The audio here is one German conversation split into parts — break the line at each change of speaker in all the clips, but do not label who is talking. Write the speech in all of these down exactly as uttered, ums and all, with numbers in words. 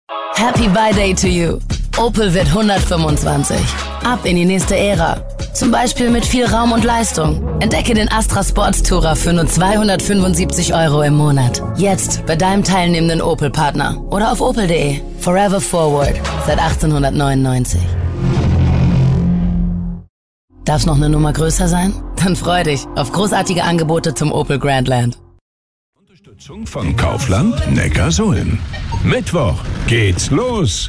Happy Birthday to you. Opel wird hundertfünfundzwanzig. Ab in die nächste Ära. Zum Beispiel mit viel Raum und Leistung. Entdecke den Astra Sports Tourer für nur zweihundertfünfundsiebzig Euro im Monat. Jetzt bei deinem teilnehmenden Opel-Partner oder auf opel punkt de. Forever Forward. Seit achtzehnhundertneunundneunzig. Darf's noch eine Nummer größer sein? Dann freu dich auf großartige Angebote zum Opel Grandland.
Unterstützung von Kaufland Neckarsulm. Mittwoch geht's los.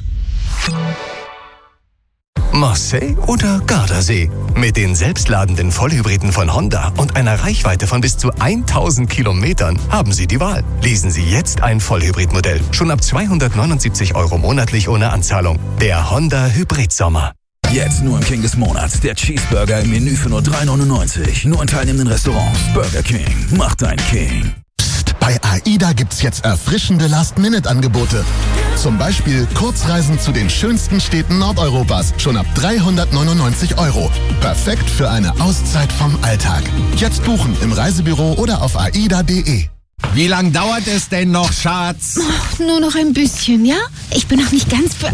Marseille oder Gardasee? Mit den selbstladenden Vollhybriden von Honda und einer Reichweite von bis zu tausend Kilometern haben Sie die Wahl. Lesen Sie jetzt ein Vollhybridmodell. Schon ab zweihundertneunundsiebzig Euro monatlich ohne Anzahlung. Der Honda Hybrid Sommer.
Jetzt nur im King des Monats. Der Cheeseburger im Menü für nur drei neunundneunzig. Nur in teilnehmenden Restaurants. Burger King. Mach dein King.
Bei AIDA gibt's jetzt erfrischende Last-Minute-Angebote. Zum Beispiel Kurzreisen zu den schönsten Städten Nordeuropas. Schon ab dreihundertneunundneunzig Euro. Perfekt für eine Auszeit vom Alltag. Jetzt buchen im Reisebüro oder auf aida punkt de.
Wie lang dauert es denn noch, Schatz?
Oh, nur noch ein bisschen, ja? Ich bin noch nicht ganz für...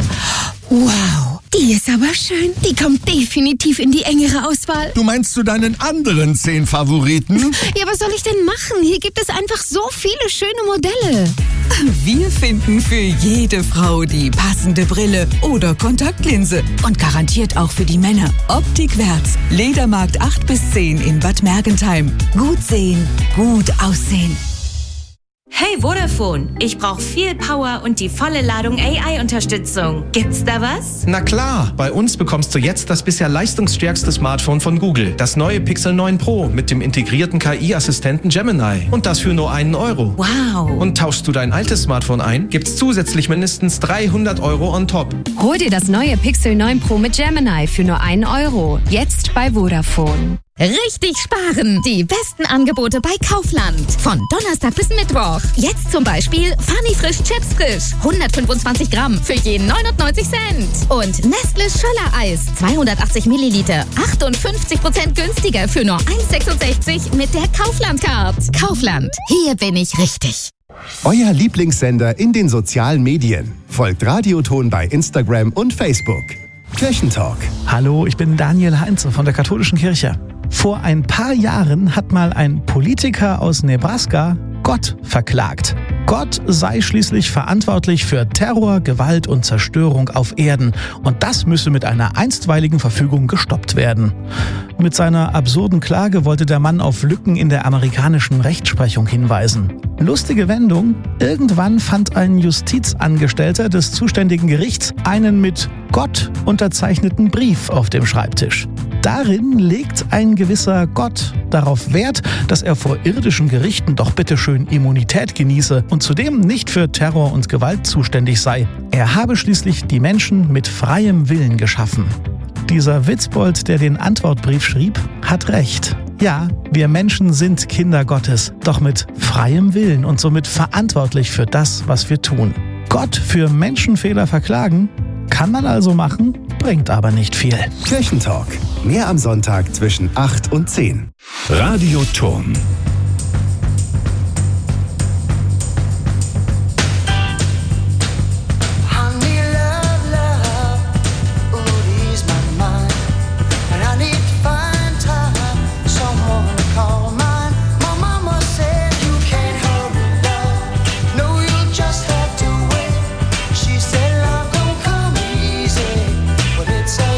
Wow, die ist aber schön. Die kommt definitiv in die engere Auswahl.
Du meinst zu deinen anderen zehn Favoriten?
Ja, was soll ich denn machen? Hier gibt es einfach so viele schöne Modelle.
Wir finden für jede Frau die passende Brille oder Kontaktlinse. Und garantiert auch für die Männer. Optik Wärts. Ledermarkt acht bis zehn in Bad Mergentheim. Gut sehen, gut aussehen.
Hey Vodafone, ich brauche viel Power und die volle Ladung A I-Unterstützung. Gibt's da was?
Na klar, bei uns bekommst du jetzt das bisher leistungsstärkste Smartphone von Google. Das neue Pixel neun Pro mit dem integrierten K I-Assistenten Gemini. Und das für nur einen Euro.
Wow.
Und tauschst du dein altes Smartphone ein, gibt's zusätzlich mindestens dreihundert Euro on top.
Hol dir das neue Pixel neun Pro mit Gemini für nur einen Euro. Jetzt bei Vodafone.
Richtig sparen! Die besten Angebote bei Kaufland. Von Donnerstag bis Mittwoch. Jetzt zum Beispiel Funny Frisch Chips Frisch. hundertfünfundzwanzig Gramm für je neunundneunzig Cent. Und Nestle Schöller Eis. zweihundertachtzig Milliliter. achtundfünfzig Prozent günstiger für nur eins Komma sechsundsechzig mit der Kaufland-Card. Kaufland. Hier bin ich richtig.
Euer Lieblingssender in den sozialen Medien. Folgt Radioton bei Instagram und Facebook. Kirchentalk.
Hallo, ich bin Daniel Heinze von der Katholischen Kirche. Vor ein paar Jahren hat mal ein Politiker aus Nebraska Gott verklagt. Gott sei schließlich verantwortlich für Terror, Gewalt und Zerstörung auf Erden. Und das müsse mit einer einstweiligen Verfügung gestoppt werden. Mit seiner absurden Klage wollte der Mann auf Lücken in der amerikanischen Rechtsprechung hinweisen. Lustige Wendung: Irgendwann fand ein Justizangestellter des zuständigen Gerichts einen mit Gott unterzeichneten Brief auf dem Schreibtisch. Darin legt ein gewisser Gott darauf Wert, dass er vor irdischen Gerichten doch bitteschön Immunität genieße und zudem nicht für Terror und Gewalt zuständig sei. Er habe schließlich die Menschen mit freiem Willen geschaffen. Dieser Witzbold, der den Antwortbrief schrieb, hat recht. Ja, wir Menschen sind Kinder Gottes, doch mit freiem Willen und somit verantwortlich für das, was wir tun. Gott für Menschenfehler verklagen? Kann man also machen, bringt aber nicht viel.
Kirchentalk. Mehr am Sonntag zwischen acht und zehn.
Radioton.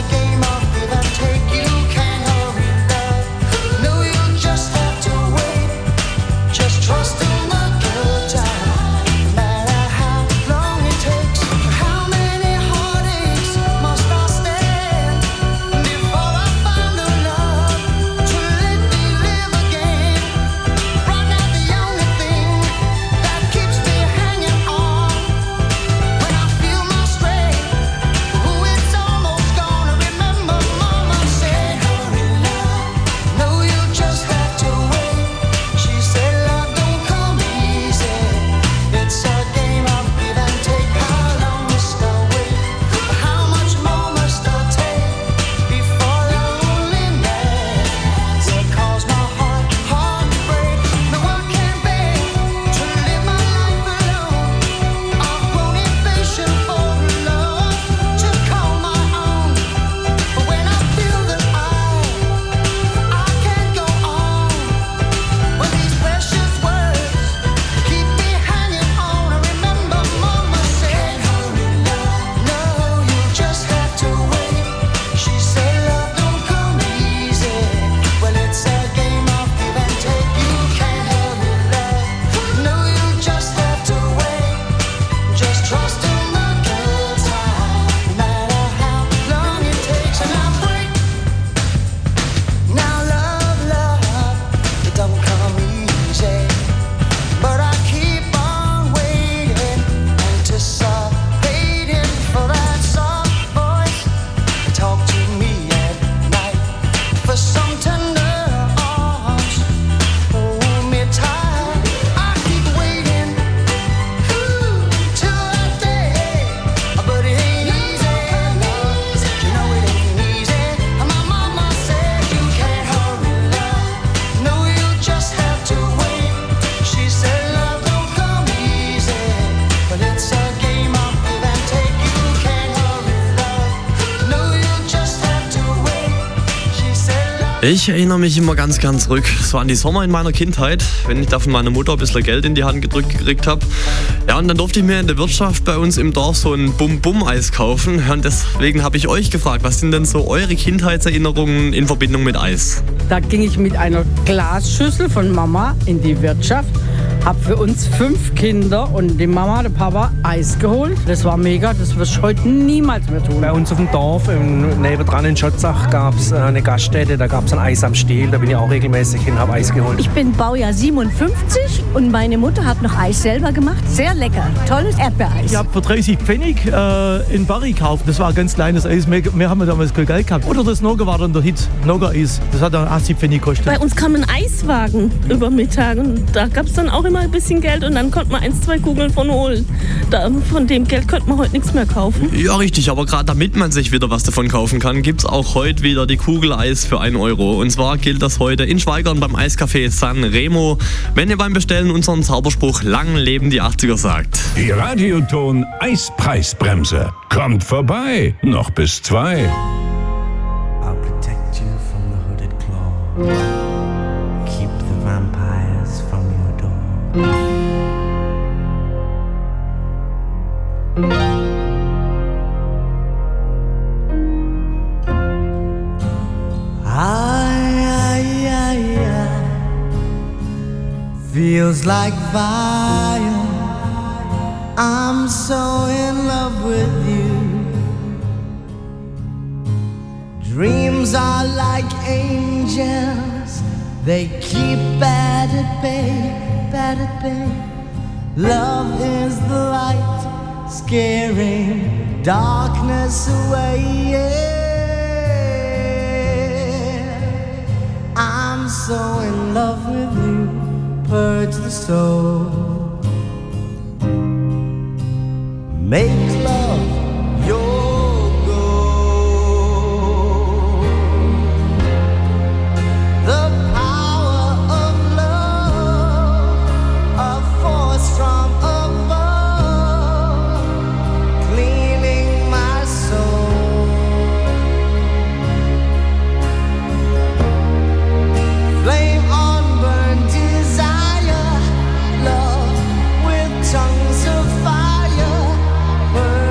Just have to wait. Ich erinnere mich immer ganz, ganz zurück. Es waren die Sommer in meiner Kindheit, wenn ich da von meiner Mutter ein bisschen Geld in die Hand gedrückt gekriegt habe. Ja, und dann durfte ich mir in der Wirtschaft bei uns im Dorf so ein Bum-Bum-Eis kaufen. Und deswegen habe ich euch gefragt, was sind denn so eure Kindheitserinnerungen in Verbindung mit Eis?
Da ging ich mit einer Glasschüssel von Mama in die Wirtschaft, habe für uns fünf Kinder und die Mama, der Papa Eis geholt. Das war mega, das wirst du heute niemals mehr tun.
Bei uns auf dem Dorf, nebendran in Schotzach, gab es eine Gaststätte, da gab es ein Eis am Stiel, da bin ich auch regelmäßig hin, habe Eis geholt.
Ich bin Baujahr siebenundfünfzig und meine Mutter hat noch Eis selber gemacht. Sehr lecker, tolles Erdbeereis.
Ich habe für dreißig Pfennig äh, in Barry gekauft. Das war ein ganz kleines Eis, mehr, mehr haben wir damals kein Geld gehabt. Oder das Noga war dann der Hit, Noga-Eis. Das hat dann achtzig Pfennig gekostet.
Bei uns kam ein Eiswagen über Mittag und da gab es dann auch immer ein bisschen Geld und dann konnte man ein, zwei Kugeln von holen. Da, von dem Geld konnte man heute nichts mehr kaufen.
Ja, richtig, aber gerade damit man sich wieder was davon kaufen kann, gibt es auch heute wieder die Kugel Eis für einen Euro. Und zwar gilt das heute in Schweigern beim Eiscafé San Remo, wenn ihr beim Bestellen unseren Zauberspruch Lang leben die achtziger sagt.
Die Radioton Eispreisbremse kommt vorbei, noch bis zwei.
I'll protect you from the hooded claw. Keep the vampires from your door.
I, I, I, I feels like fire. I'm so in love with you. Dreams are like angels. They keep bad at bay, bad at bay. Love is the light, scaring darkness away. Yeah. I'm so in love with you, purge the soul. Make love your goal. The power of love, a force from above, cleaning my soul. Flame on burn desire, love with tongues of fire.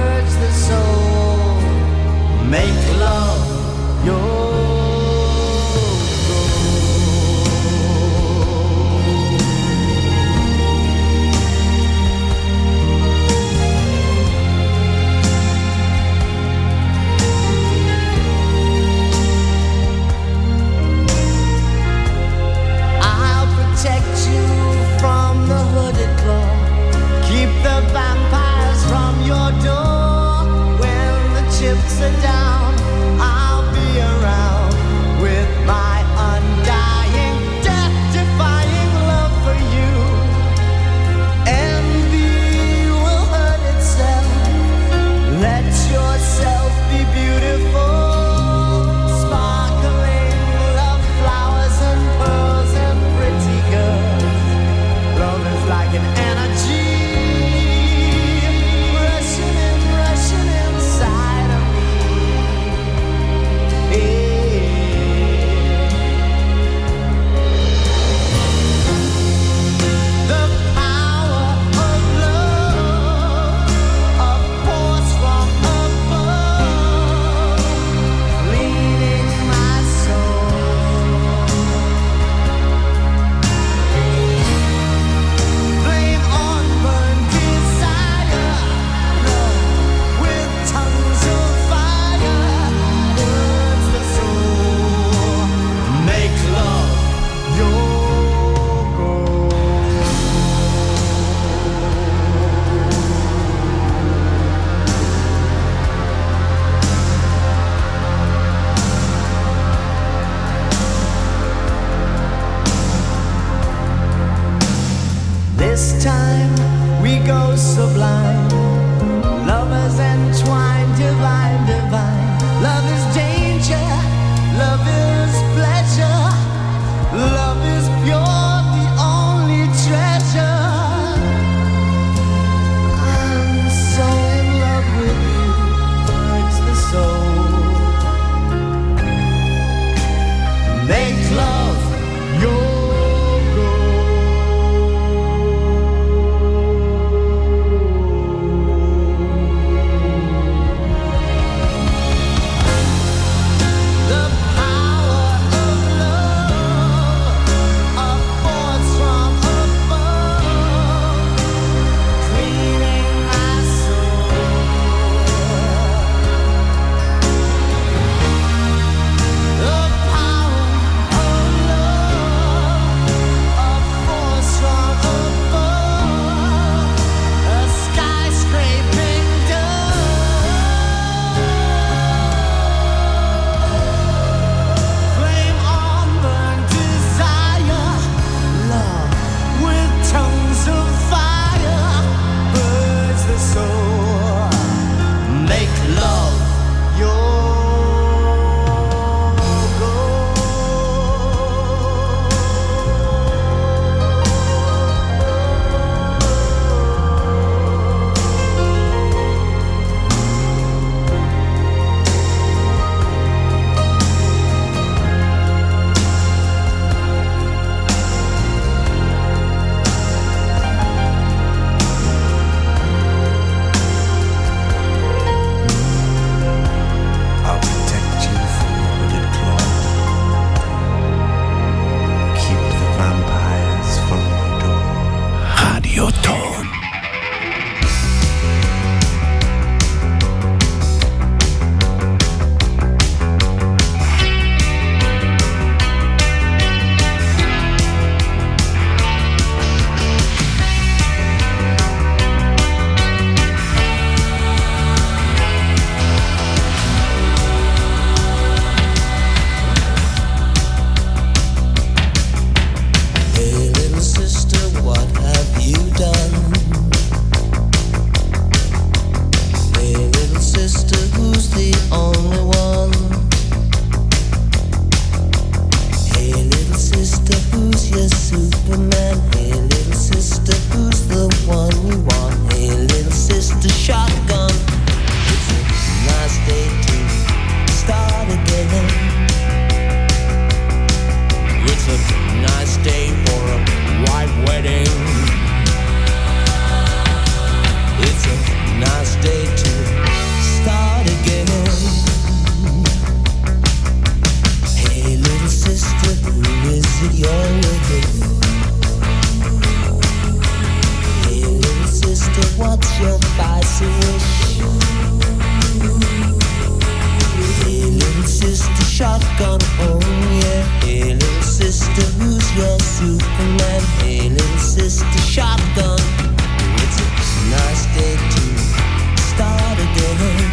shotgun, oh yeah. Hey little sister, who's your Superman? Hey little sister, shotgun. It's a nice day to start again.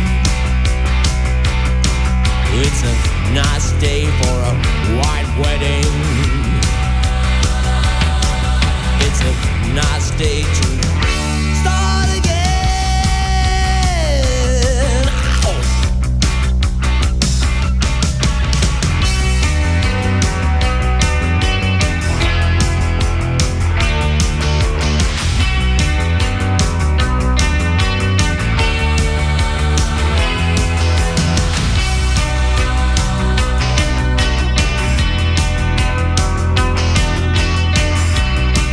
It's a nice day for a white wedding. It's a nice day to